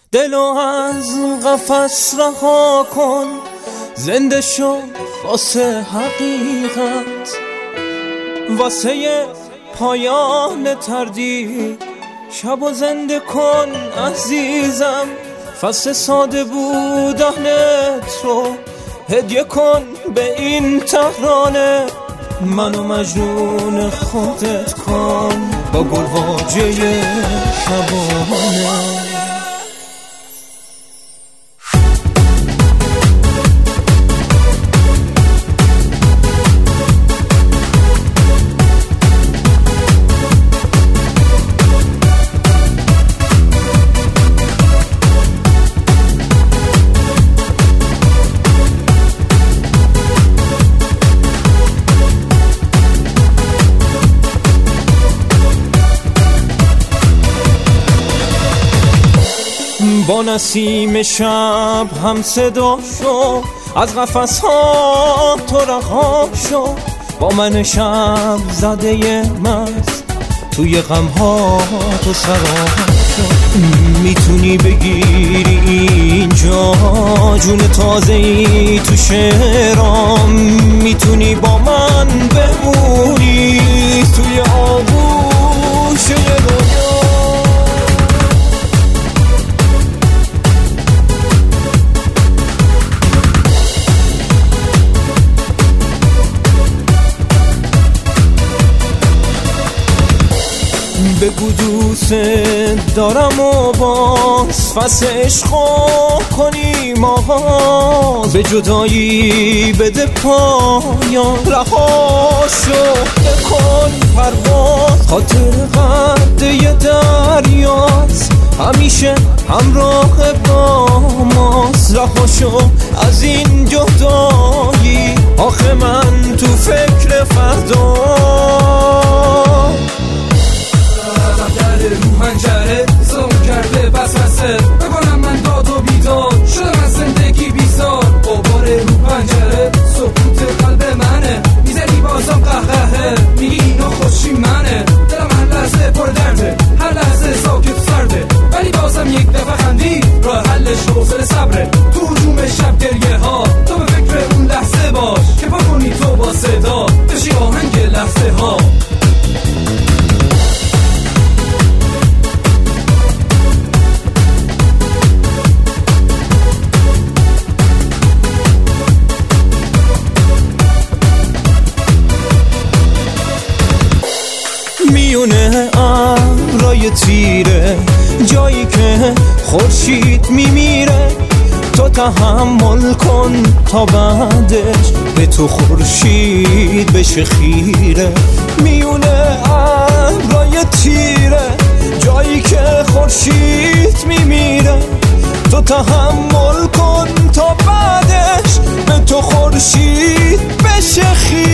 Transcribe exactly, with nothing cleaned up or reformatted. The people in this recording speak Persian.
دلو از قفس رها کن، زنده شو واسه حقیقت، واسه پایان تردید شب و زنده کن عزیزم. فصل ساده بودنت رو هدیه کن به این تهرانه، منو مجنون خودت کن با گلواجه شبانه. با نسیم شب هم صدا شو، از قفس ها تو رها شو، با من شب زده مست توی غم ها تو سرا شو. میتونی بگیری اینجا جون تازه ای تو شعرام، میتونی با من بمونی توی آغوش دنیا. بگو دوست دارم و باز فصل عشقا کنیم آغاز، به جدایی بده پایان، رها شو بکن پرواز، خاطر قد یه دریاست همیشه همراه با ماست. رها شو از این جدایی، آخه من تو فکر فردا. رو پنجره زم کرده بس بسه، بکنم من داد و بیداد، شدم از زندگی بیزار. غبار رو پنجره سکوت قلب منه، میزنی بازم قهقهه، میگی اینو خوشی منه. دلم هر لحظه پر درده، هر لحظه ساکت سرده، ولی بازم یک دفعه خندی راه حلش حوصله صبره. تو هجوم شب گریه ها تو به فکر اون لحظه باش که پا کنی تو با صدا بشی آهنگ لحظه ها. میونه ابرای تیره، جایی که خورشید میمیره، تو تحمل کن تا بعدش به تو خورشید بشه خیره. میونه ابرای تیره، جایی که خورشید میمیره، تو تحمل کن تا بعدش به تو خورشید بشه خیره.